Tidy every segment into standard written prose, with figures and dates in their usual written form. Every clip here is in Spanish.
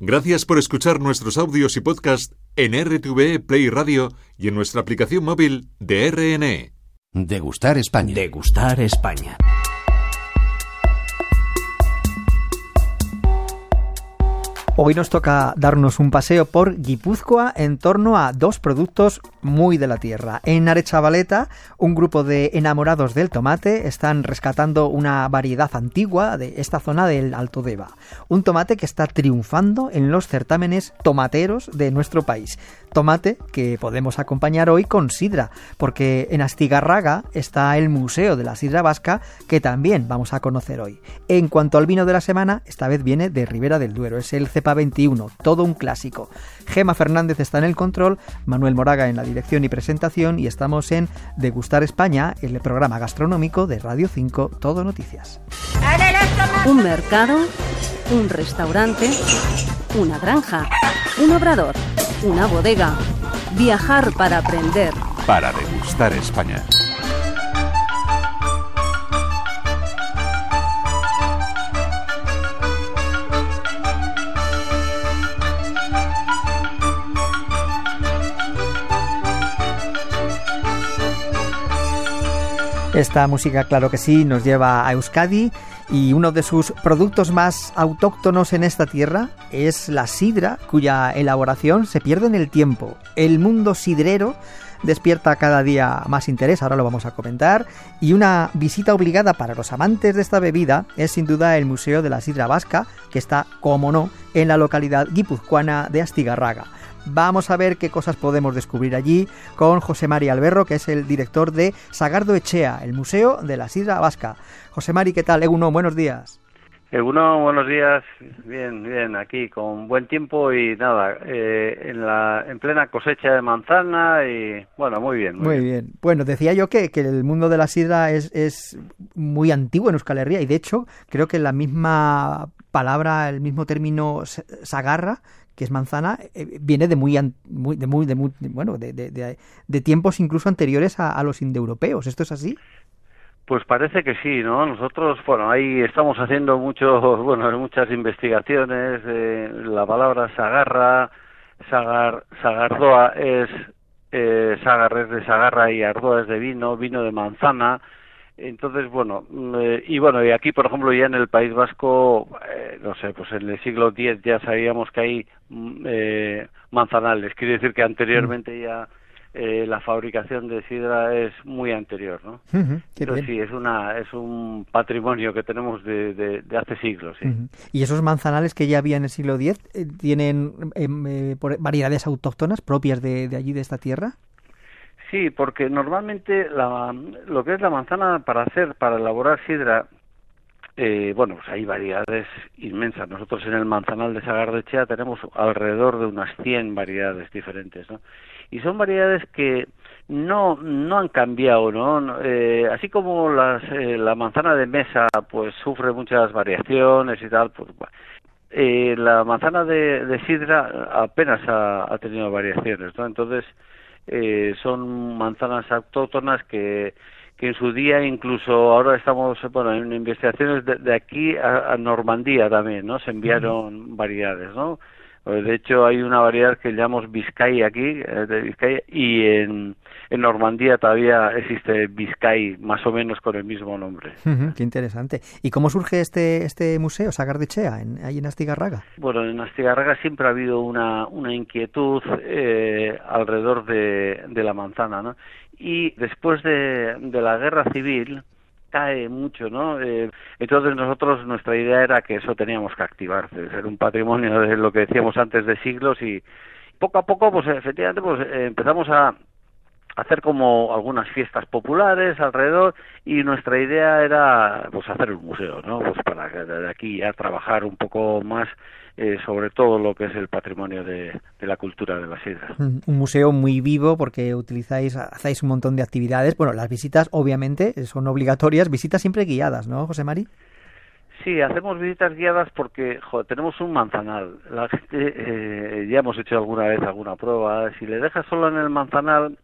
Gracias por escuchar nuestros audios y podcast en RTVE Play Radio y en nuestra aplicación móvil de RNE. Degustar España. Degustar España. Hoy nos toca darnos un paseo por Guipúzcoa en torno a dos productos muy de la tierra. En Arechavaleta, un grupo de enamorados del tomate están rescatando una variedad antigua de esta zona del Alto Deva. Un tomate que está triunfando en los certámenes tomateros de nuestro país. Tomate que podemos acompañar hoy con sidra, porque en Astigarraga está el Museo de la Sidra Vasca, que también vamos a conocer hoy. En cuanto al vino de la semana, esta vez viene de Ribera del Duero, es el Cepa 21, todo un clásico. Gema Fernández está en el control, Manuel Moraga en la dirección y presentación, y estamos en Degustar España, el programa gastronómico de Radio 5 Todo Noticias. Un mercado, un restaurante, una granja, un obrador, una bodega. Viajar para aprender. Para degustar España. Esta música, claro que sí, nos lleva a Euskadi, y uno de sus productos más autóctonos en esta tierra es la sidra, cuya elaboración se pierde en el tiempo. El mundo sidrero despierta cada día más interés, ahora lo vamos a comentar, y una visita obligada para los amantes de esta bebida es sin duda el Museo de la Sidra Vasca, que está, como no, en la localidad guipuzcoana de Astigarraga. Vamos a ver qué cosas podemos descubrir allí con José Mari Alberro, que es el director de Sagardo Echea, el Museo de la Sidra Vasca. José Mari, ¿qué tal? Egunon, buenos días. Egunon, buenos días. Bien, aquí con buen tiempo y nada, en plena cosecha de manzana y bueno, muy bien. Muy bien. Bueno, decía yo que el mundo de la sidra es muy antiguo en Euskal Herria, y de hecho creo que la misma palabra, el mismo término sagarra, que es manzana, viene de de tiempos incluso anteriores a los indoeuropeos. ¿Esto es así? Pues parece que sí, ¿no? Nosotros, ahí estamos haciendo muchas investigaciones. La palabra sagarra, sagardoa es sagar es de sagarra y ardoa es de vino de manzana. Entonces, y aquí, por ejemplo, ya en el País Vasco, pues en el siglo X ya sabíamos que hay manzanales. Quiere decir que anteriormente ya la fabricación de sidra es muy anterior, ¿no? Entonces sí, es un patrimonio que tenemos de hace siglos, sí. ¿Y esos manzanales que ya había en el siglo X tienen variedades autóctonas propias de allí, de esta tierra? Sí, porque normalmente lo que es la manzana para elaborar sidra, pues hay variedades inmensas. Nosotros en el manzanal de Sagardo Echea tenemos alrededor de unas 100 variedades diferentes, ¿no? Y son variedades que no han cambiado, ¿no? Así como la manzana de mesa pues sufre muchas variaciones y tal, pues la manzana de sidra apenas ha tenido variaciones, ¿no? Entonces son manzanas autóctonas que en su día, incluso ahora estamos en investigaciones de aquí a Normandía también, ¿no? Se enviaron variedades, ¿no? De hecho hay una variedad que llamamos Biscay aquí, de Vizcaya, y en Normandía todavía existe Biscay, más o menos con el mismo nombre. Qué interesante. ¿Y cómo surge este museo, Sagardo Echea, ahí en Astigarraga? Bueno, en Astigarraga siempre ha habido una inquietud alrededor de la manzana, ¿no? Y después de la guerra civil cae mucho, ¿no? Entonces nuestra idea era que eso teníamos que activar, ser un patrimonio de lo que decíamos antes de siglos, y poco a poco, pues efectivamente, empezamos a hacer como algunas fiestas populares alrededor, y nuestra idea era pues hacer un museo, ¿no? Pues para de aquí ya trabajar un poco más sobre todo lo que es el patrimonio de la cultura de la sidra. Un museo muy vivo porque hacéis un montón de actividades. Bueno, las visitas obviamente son obligatorias, visitas siempre guiadas, ¿no, José Mari? Sí, hacemos visitas guiadas porque tenemos un manzanal. La gente, ya hemos hecho alguna vez alguna prueba, si le dejas solo en el manzanal,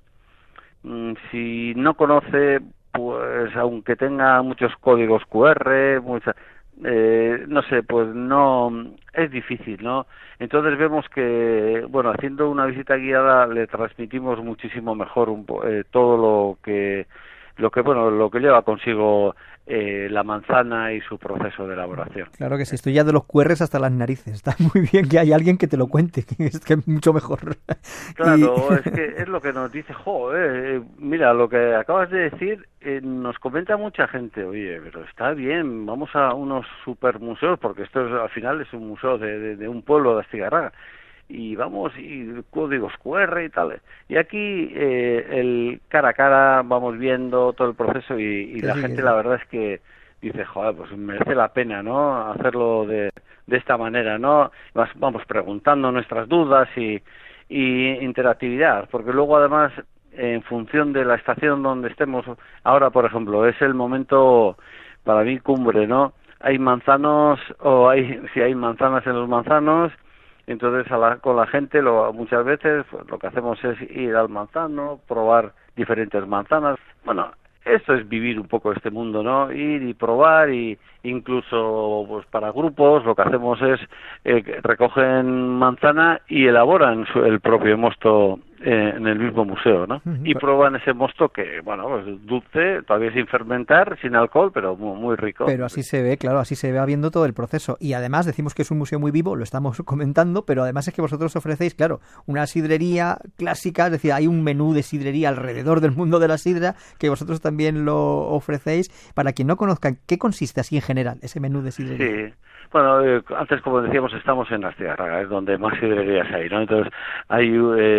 si no conoce, pues aunque tenga muchos códigos QR, no sé, pues no, es difícil, ¿no? Entonces vemos que, bueno, haciendo una visita guiada le transmitimos muchísimo mejor todo lo que lleva consigo la manzana y su proceso de elaboración. Claro que sí, estoy ya de los cuerres hasta las narices. Está muy bien que haya alguien que te lo cuente, que es mucho mejor. Claro, es que es lo que nos dice, mira, lo que acabas de decir, nos comenta mucha gente, oye, pero está bien, vamos a unos super museos, porque esto al final es un museo de un pueblo de Astigarraga, y vamos, y códigos QR y tal, y aquí el cara a cara vamos viendo todo el proceso y la gente la verdad es que dice, pues merece la pena, ¿no?, hacerlo de esta manera, ¿no? Vamos preguntando nuestras dudas y interactividad, porque luego además en función de la estación donde estemos, ahora por ejemplo es el momento para mí cumbre, ¿no? Hay manzanos si hay manzanas en los manzanos. Entonces con la gente muchas veces pues, lo que hacemos es ir al manzano, probar diferentes manzanas. Bueno, esto es vivir un poco este mundo, ¿no? Ir y probar, y incluso pues para grupos lo que hacemos es recogen manzana y elaboran el propio mosto en el mismo museo, ¿no? Y prueban ese mosto que, bueno, pues dulce, todavía sin fermentar, sin alcohol, pero muy rico. Pero así se ve, claro, así se ve viendo todo el proceso. Y además decimos que es un museo muy vivo, lo estamos comentando, pero además es que vosotros ofrecéis, claro, una sidrería clásica, es decir, hay un menú de sidrería alrededor del mundo de la sidra que vosotros también lo ofrecéis. Para quien no conozca, ¿qué consiste así en general ese menú de sidrería? Sí. Bueno, antes, como decíamos, estamos en Astigarraga, es donde más sidrerías hay, ¿no? Entonces, hay,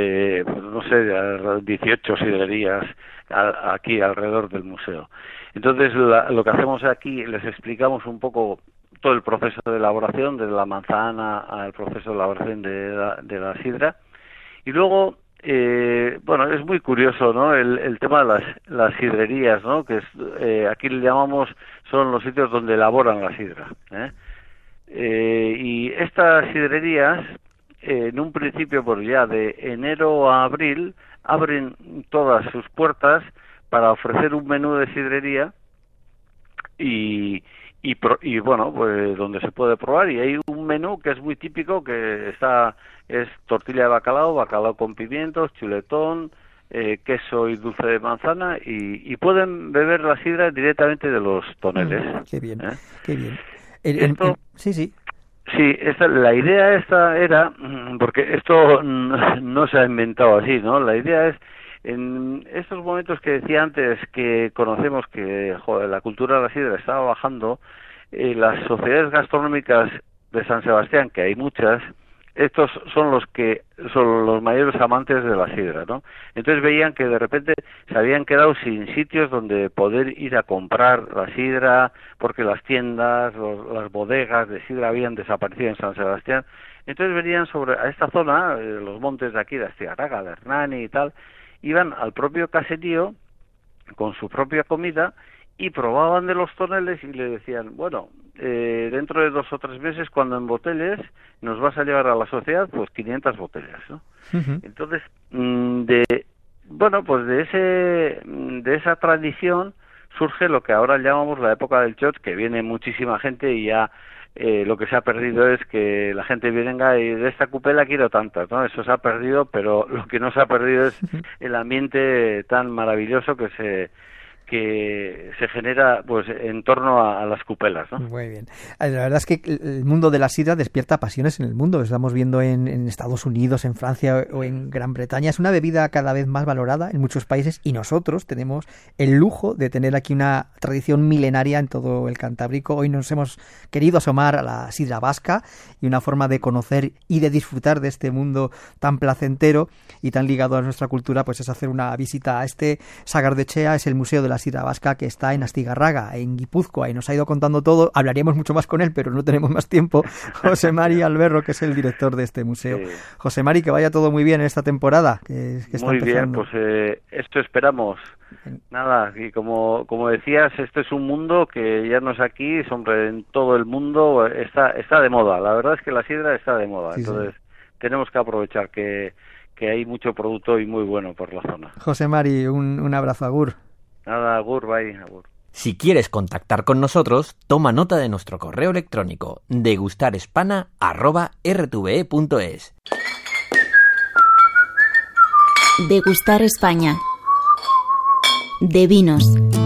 18 sidrerías aquí alrededor del museo. Entonces, lo que hacemos aquí, les explicamos un poco todo el proceso de elaboración, desde la manzana al proceso de elaboración de la sidra. Y luego, es muy curioso, ¿no?, el tema de las sidrerías, ¿no?, que aquí le llamamos, son los sitios donde elaboran la sidra, y estas sidrerías, en un principio, pues ya de enero a abril, abren todas sus puertas para ofrecer un menú de sidrería y bueno, pues donde se puede probar, y hay un menú que es muy típico, que es tortilla de bacalao con pimientos, chuletón, queso y dulce de manzana, y pueden beber la sidra directamente de los toneles. Qué bien, qué bien. Sí. Sí, la idea esta era, porque esto no se ha inventado así, ¿no? La idea es, en estos momentos que decía antes, que conocemos que la cultura de la sidra estaba bajando, las sociedades gastronómicas de San Sebastián, que hay muchas, estos son los mayores amantes de la sidra, ¿no? Entonces veían que de repente se habían quedado sin sitios donde poder ir a comprar la sidra, porque las tiendas, las bodegas de sidra habían desaparecido en San Sebastián. Entonces venían a esta zona, los montes de aquí, de Astigarraga, de Hernani y tal, iban al propio caserío con su propia comida y probaban de los toneles y le decían, bueno, dentro de 2 o 3 meses, cuando embotelles, nos vas a llevar a la sociedad pues 500 botellas, ¿no? Uh-huh. Entonces, de esa tradición surge lo que ahora llamamos la época del shot, que viene muchísima gente y ya lo que se ha perdido es que la gente venga y de esta cupela quiero tantas, ¿no? Eso se ha perdido, pero lo que no se ha perdido es el ambiente tan maravilloso que se genera pues en torno a las cupelas, ¿no? Muy bien. La verdad es que el mundo de la sidra despierta pasiones en el mundo. Lo estamos viendo en Estados Unidos, en Francia o en Gran Bretaña. Es una bebida cada vez más valorada en muchos países y nosotros tenemos el lujo de tener aquí una tradición milenaria en todo el Cantábrico. Hoy nos hemos querido asomar a la sidra vasca y una forma de conocer y de disfrutar de este mundo tan placentero y tan ligado a nuestra cultura, pues es hacer una visita a este Sagardetxea, es el Museo de la Sidra Vasca que está en Astigarraga, en Guipúzcoa, y nos ha ido contando todo. Hablaríamos mucho más con él, pero no tenemos más tiempo. José Mari Alberro, que es el director de este museo. José Mari, que vaya todo muy bien en esta temporada que está muy empezando. Bien, pues esto esperamos. Nada, y como decías, este es un mundo que ya no es aquí, hombre, en todo el mundo está de moda. La verdad es que la sidra está de moda, sí, entonces tenemos que aprovechar que hay mucho producto y muy bueno por la zona. José Mari, un abrazo, agur. Nada, agur, bye, agur. Si quieres contactar con nosotros, toma nota de nuestro correo electrónico degustarespana@rtve.es. Degustar España. De vinos.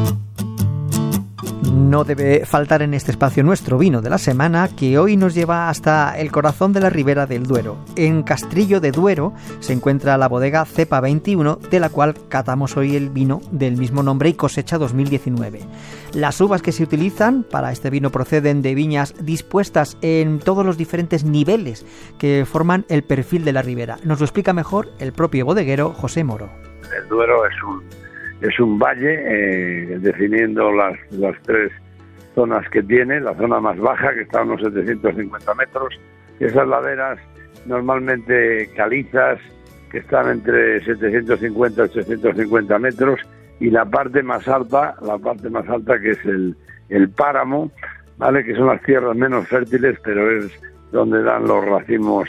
No debe faltar en este espacio nuestro vino de la semana, que hoy nos lleva hasta el corazón de la Ribera del Duero. En Castrillo de Duero se encuentra la bodega Cepa 21, de la cual catamos hoy el vino del mismo nombre y cosecha 2019. Las uvas que se utilizan para este vino proceden de viñas dispuestas en todos los diferentes niveles que forman el perfil de la ribera. Nos lo explica mejor el propio bodeguero José Moro. El Duero es un valle, definiendo las tres zonas que tiene. La zona más baja, que está a unos 750 metros, esas laderas normalmente calizas, que están entre 750 y 850 metros, y la parte más alta que es el páramo, ¿vale? Que son las tierras menos fértiles, pero es donde dan los racimos,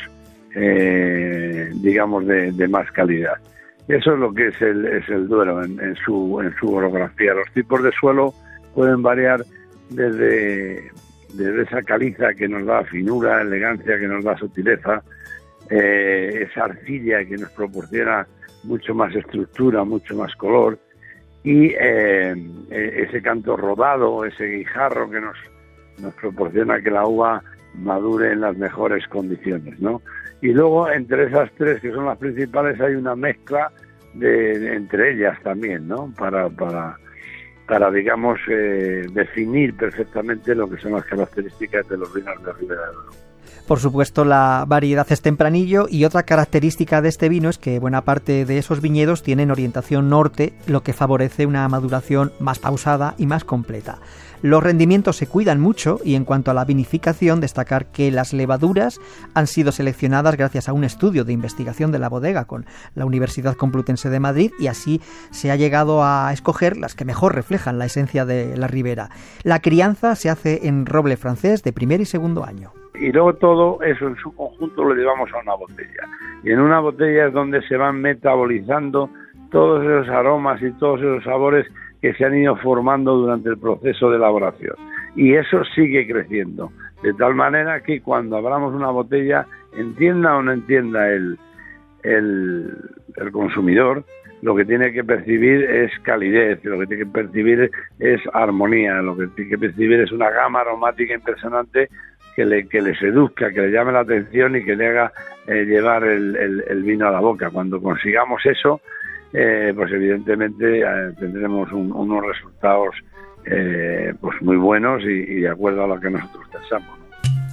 digamos, de más calidad. Eso es lo que es el Duero en su orografía. Los tipos de suelo pueden variar desde esa caliza que nos da finura, elegancia, que nos da sutileza, esa arcilla que nos proporciona mucho más estructura, mucho más color, y ese canto rodado, ese guijarro que nos proporciona que la uva madure en las mejores condiciones, ¿no? Y luego, entre esas tres, que son las principales, hay una mezcla entre ellas también, ¿no? Para digamos, definir perfectamente lo que son las características de los vinos de Ribera del Duero. Por supuesto, la variedad es tempranillo, y otra característica de este vino es que buena parte de esos viñedos tienen orientación norte, lo que favorece una maduración más pausada y más completa. Los rendimientos se cuidan mucho, y en cuanto a la vinificación, destacar que las levaduras han sido seleccionadas gracias a un estudio de investigación de la bodega con la Universidad Complutense de Madrid, y así se ha llegado a escoger las que mejor reflejan la esencia de la ribera. La crianza se hace en roble francés de primer y segundo año. Y luego todo eso en su conjunto lo llevamos a una botella. Y en una botella es donde se van metabolizando todos esos aromas y todos esos sabores que se han ido formando durante el proceso de elaboración. Y eso sigue creciendo. De tal manera que cuando abramos una botella, entienda o no entienda el consumidor, lo que tiene que percibir es calidez, lo que tiene que percibir es armonía, lo que tiene que percibir es una gama aromática impresionante que le seduzca, que le llame la atención y que le haga llevar el vino a la boca. Cuando consigamos eso, pues evidentemente tendremos unos resultados pues muy buenos y de acuerdo a lo que nosotros pensamos, ¿no?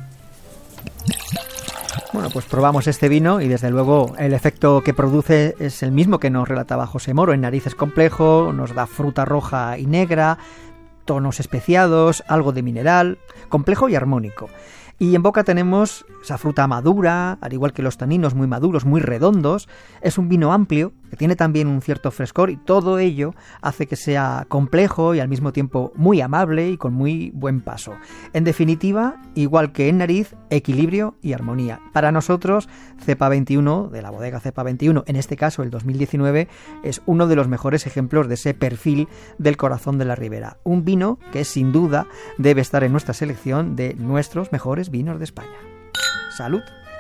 Bueno, pues probamos este vino y desde luego el efecto que produce es el mismo que nos relataba José Moro. En nariz es complejo, nos da fruta roja y negra, tonos especiados, algo de mineral, complejo y armónico. Y en boca tenemos esa fruta madura, al igual que los taninos muy maduros, muy redondos. Es un vino amplio, que tiene también un cierto frescor, y todo ello hace que sea complejo y al mismo tiempo muy amable y con muy buen paso. En definitiva, igual que en nariz, equilibrio y armonía. Para nosotros, Cepa 21, de la bodega Cepa 21, en este caso el 2019, es uno de los mejores ejemplos de ese perfil del corazón de la ribera. Un vino que sin duda debe estar en nuestra selección de nuestros mejores vinos de España. ¡Salud!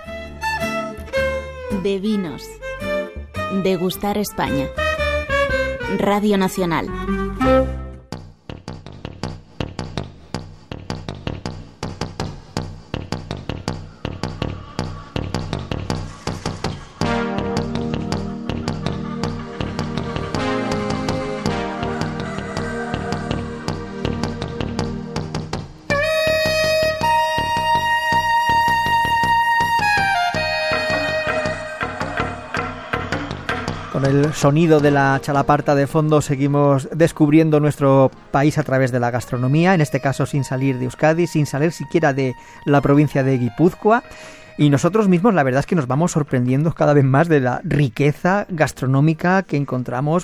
De vinos. Degustar España. Radio Nacional. Con el sonido de la chalaparta de fondo seguimos descubriendo nuestro país a través de la gastronomía, en este caso sin salir de Euskadi, sin salir siquiera de la provincia de Guipúzcoa. Y nosotros mismos la verdad es que nos vamos sorprendiendo cada vez más de la riqueza gastronómica que encontramos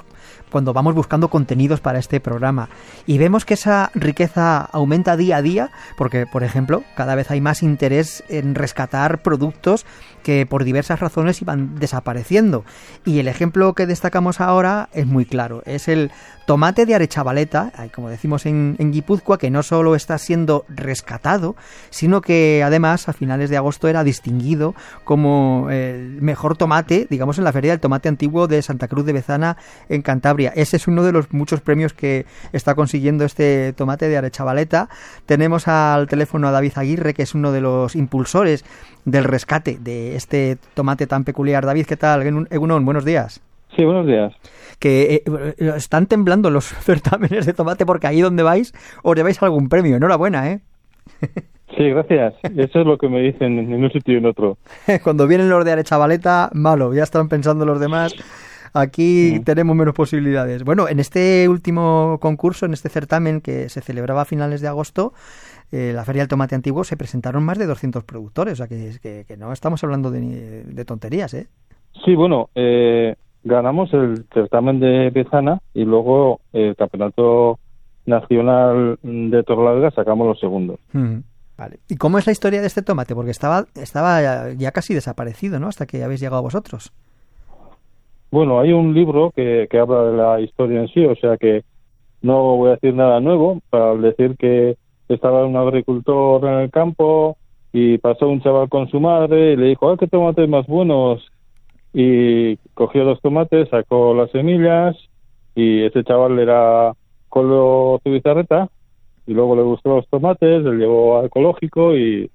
cuando vamos buscando contenidos para este programa. Y vemos que esa riqueza aumenta día a día porque, por ejemplo, cada vez hay más interés en rescatar productos que por diversas razones iban desapareciendo. Y el ejemplo que destacamos ahora es muy claro. Es el tomate de Arechavaleta, como decimos en Guipúzcoa, que no solo está siendo rescatado, sino que además a finales de agosto era distinguido como el mejor tomate, digamos, en la Feria del Tomate Antiguo de Santa Cruz de Bezana en Cantabria. Ese es uno de los muchos premios que está consiguiendo este tomate de Arechavaleta. Tenemos al teléfono a David Aguirre, que es uno de los impulsores del rescate de este tomate tan peculiar. David, ¿qué tal? Egunon, buenos días. Sí, buenos días. Que están temblando los certámenes de tomate porque ahí donde vais os lleváis algún premio. Enhorabuena, ¿eh? Sí, gracias. Eso es lo que me dicen en un sitio y en otro. Cuando vienen los de Arechavaleta, malo, ya están pensando los demás. Aquí tenemos menos posibilidades. Bueno, en este último concurso, en este certamen que se celebraba a finales de agosto, la Feria del Tomate Antiguo, se presentaron más de 200 productores. O sea, que no estamos hablando de tonterías, ¿eh? Sí, bueno, ganamos el certamen de Bezana y luego el Campeonato Nacional de Torrelavega sacamos los segundos. Vale. ¿Y cómo es la historia de este tomate? Porque estaba ya casi desaparecido, ¿no? Hasta que habéis llegado vosotros. Bueno, hay un libro que habla de la historia en sí, o sea que no voy a decir nada nuevo para decir que estaba un agricultor en el campo y pasó un chaval con su madre y le dijo, ¿qué tomates más buenos? Y cogió los tomates, sacó las semillas y ese chaval era Colo Zubizarreta y luego le gustó los tomates, le llevó a ecológico y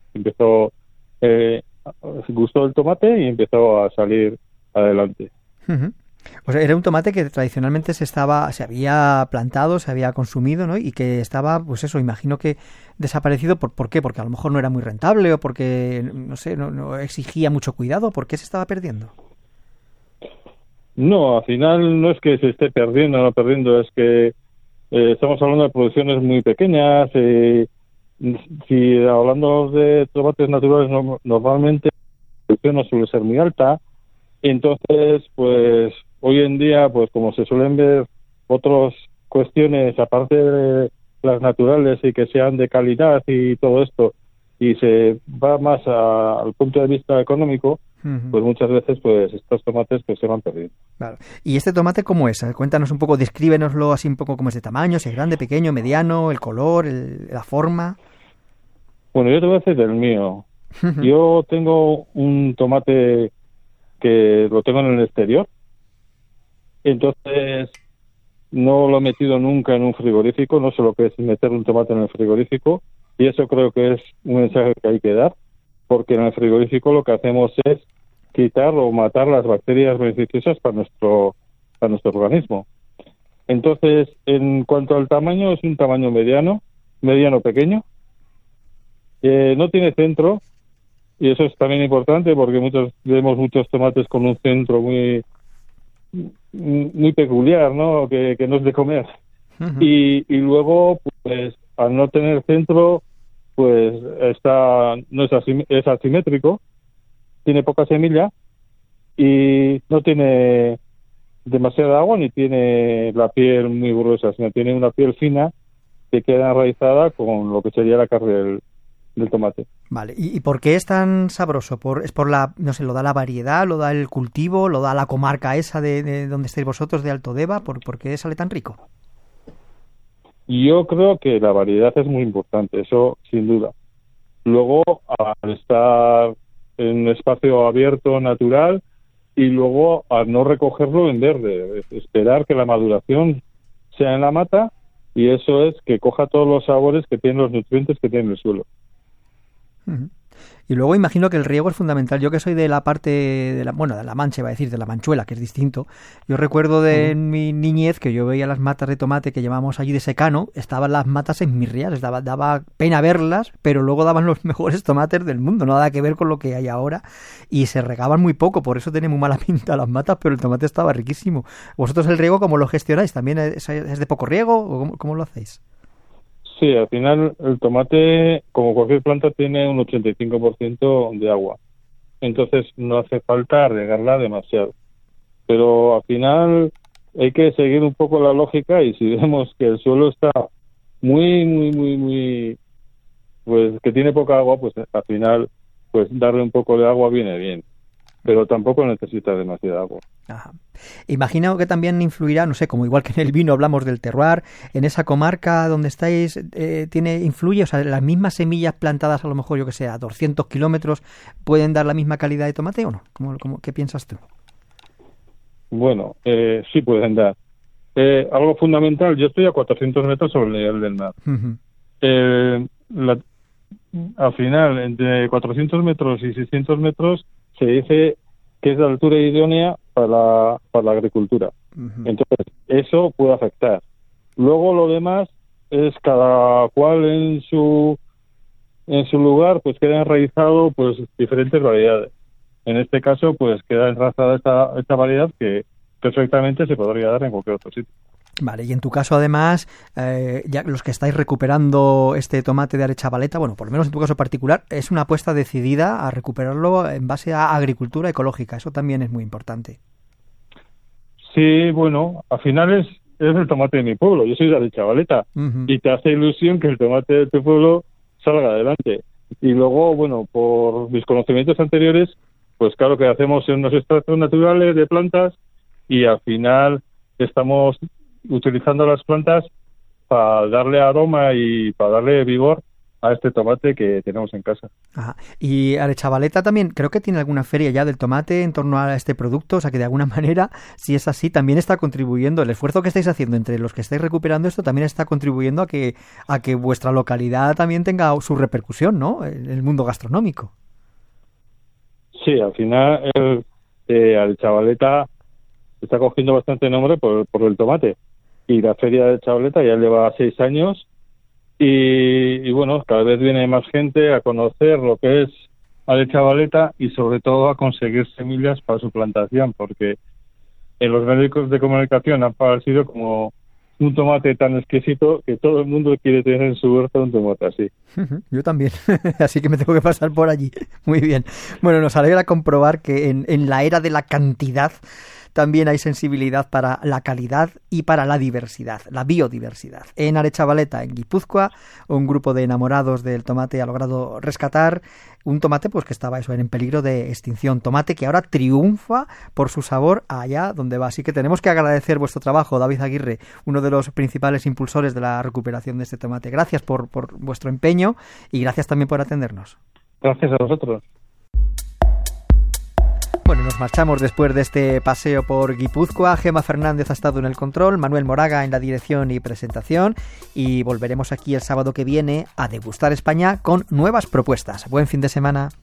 gustó el tomate y empezó a salir adelante. O sea, era un tomate que tradicionalmente se había plantado, se había consumido, ¿no? Y que estaba, pues eso, imagino que desaparecido. ¿Por qué? Porque a lo mejor no era muy rentable o porque, no sé, no exigía mucho cuidado. ¿Por qué se estaba perdiendo? No, al final no es que se esté perdiendo o no perdiendo, es que estamos hablando de producciones muy pequeñas. Si hablando de tomates naturales, normalmente la producción no suele ser muy alta. Entonces, pues hoy en día, pues como se suelen ver otras cuestiones aparte de las naturales y que sean de calidad y todo esto, y se va más al punto de vista económico, pues muchas veces pues estos tomates pues se van perdiendo. Claro. ¿Y este tomate cómo es? Cuéntanos un poco, descríbenoslo así un poco cómo es de tamaño, si es grande, pequeño, mediano, el color, la forma. Bueno, yo te voy a decir del mío. Yo tengo un tomate que lo tengo en el exterior, entonces no lo he metido nunca en un frigorífico, no sé lo que es meter un tomate en el frigorífico, y eso creo que es un mensaje que hay que dar, porque en el frigorífico lo que hacemos es quitar o matar las bacterias beneficiosas para nuestro organismo. Entonces, en cuanto al tamaño, es un tamaño mediano pequeño, no tiene centro. Y eso es también importante porque vemos muchos tomates con un centro muy peculiar, ¿no? Que no es de comer. Y luego, pues, al no tener centro, pues es asimétrico, tiene poca semilla y no tiene demasiada agua ni tiene la piel muy gruesa, sino tiene una piel fina que queda enraizada con lo que sería la carne del tomate. Vale, ¿y por qué es tan sabroso? ¿Es por no sé, lo da la variedad, lo da el cultivo, lo da la comarca esa de donde estáis vosotros, de Alto Deva? ¿Por qué sale tan rico? Yo creo que la variedad es muy importante, eso sin duda. Luego, al estar en un espacio abierto, natural, y luego al no recogerlo en verde, esperar que la maduración sea en la mata, y eso es que coja todos los sabores que tienen los nutrientes que tiene el suelo. Y luego imagino que el riego es fundamental. Yo que soy de la parte de la Mancha, iba a decir, de la Manchuela, que es distinto. Yo recuerdo de mi niñez que yo veía las matas de tomate que llamábamos allí de secano, estaban las matas en mirrias, daba pena verlas, pero luego daban los mejores tomates del mundo, nada que ver con lo que hay ahora, y se regaban muy poco, por eso tienen muy mala pinta las matas, pero el tomate estaba riquísimo. ¿Vosotros el riego cómo lo gestionáis? ¿También es de poco riego o cómo lo hacéis? Sí, al final el tomate, como cualquier planta, tiene un 85% de agua. Entonces no hace falta regarla demasiado. Pero al final hay que seguir un poco la lógica, y si vemos que el suelo está muy, pues que tiene poca agua, pues al final, pues darle un poco de agua viene bien, pero tampoco necesita demasiada agua. Ajá. Imagino que también influirá, no sé, como igual que en el vino hablamos del terroir, en esa comarca donde estáis, influye, o sea, las mismas semillas plantadas a lo mejor, yo que sé, a 200 kilómetros, ¿pueden dar la misma calidad de tomate o no? ¿Qué piensas tú? Bueno, sí pueden dar. Algo fundamental, yo estoy a 400 metros sobre el nivel del mar. Uh-huh. Al final, entre 400 metros y 600 metros, se dice que es la altura idónea para la agricultura. Uh-huh. Entonces, eso puede afectar. Luego, lo demás es cada cual en su lugar, pues queda enraizado pues diferentes variedades. En este caso, pues queda enraizada esta variedad que perfectamente se podría dar en cualquier otro sitio. Vale, y en tu caso además, ya los que estáis recuperando este tomate de Arechavaleta, bueno, por lo menos en tu caso particular, es una apuesta decidida a recuperarlo en base a agricultura ecológica. Eso también es muy importante. Sí, bueno, al final es el tomate de mi pueblo. Yo soy de Arechavaleta. Uh-huh. Y te hace ilusión que el tomate de tu pueblo salga adelante. Y luego, bueno, por mis conocimientos anteriores, pues claro que hacemos unos extractos naturales de plantas y al final estamos utilizando las plantas para darle aroma y para darle vigor a este tomate que tenemos en casa. Ajá. Y Arechavaleta también creo que tiene alguna feria ya del tomate en torno a este producto, o sea que de alguna manera, si es así, también está contribuyendo, el esfuerzo que estáis haciendo entre los que estáis recuperando esto también está contribuyendo a que vuestra localidad también tenga su repercusión, ¿no?, en el mundo gastronómico. Sí, al final Arechavaleta está cogiendo bastante nombre por el tomate. Y la feria de Arechavaleta ya lleva 6 años y bueno, cada vez viene más gente a conocer lo que es Arechavaleta y sobre todo a conseguir semillas para su plantación, porque en los medios de comunicación ha parecido como un tomate tan exquisito que todo el mundo quiere tener en su huerta un tomate así. Yo también, así que me tengo que pasar por allí. Muy bien. Bueno, nos alegra comprobar que en la era de la cantidad también hay sensibilidad para la calidad y para la diversidad, la biodiversidad. En Arechavaleta, en Guipúzcoa, un grupo de enamorados del tomate ha logrado rescatar un tomate pues que estaba en peligro de extinción. Tomate que ahora triunfa por su sabor allá donde va. Así que tenemos que agradecer vuestro trabajo, David Aguirre, uno de los principales impulsores de la recuperación de este tomate. Gracias por vuestro empeño y gracias también por atendernos. Gracias a vosotros. Bueno, nos marchamos después de este paseo por Guipúzcoa. Gema Fernández ha estado en el control, Manuel Moraga en la dirección y presentación, y volveremos aquí el sábado que viene a degustar España con nuevas propuestas. Buen fin de semana.